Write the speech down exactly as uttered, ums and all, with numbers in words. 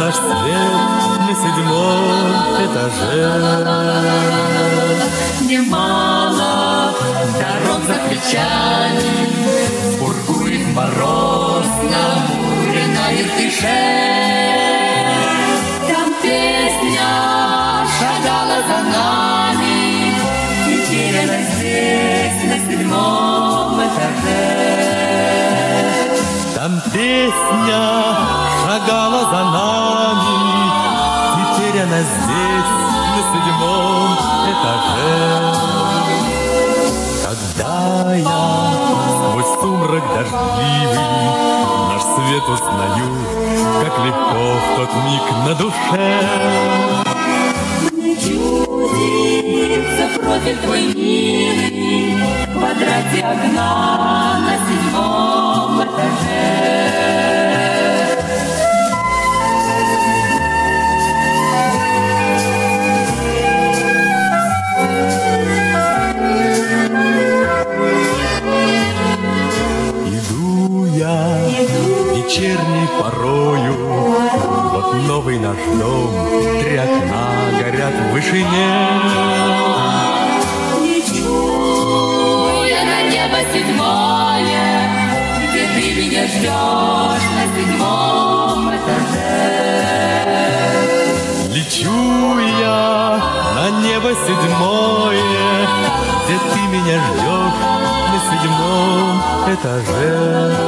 наш свет на седьмом этаже. Немало дорог за плечами, буркует мороз на море, на Иртыше. Там песня шагала за нами, теперь она здесь, на седьмом этаже. Там песня шагала за нами, теперь она здесь, на седьмом этаже. Когда я сквозь сумрак дождливый наш свет узнаю, как легко в тот миг на душе. Мне чудится профиль твой милый в квадрате окна на седьмом этаже. Вечерней порою вот новый наш дом, три окна горят в вышине. Лечу я на небо седьмое, где ты меня ждешь на седьмом этаже. Лечу я на небо седьмое, где ты меня ждешь на седьмом этаже.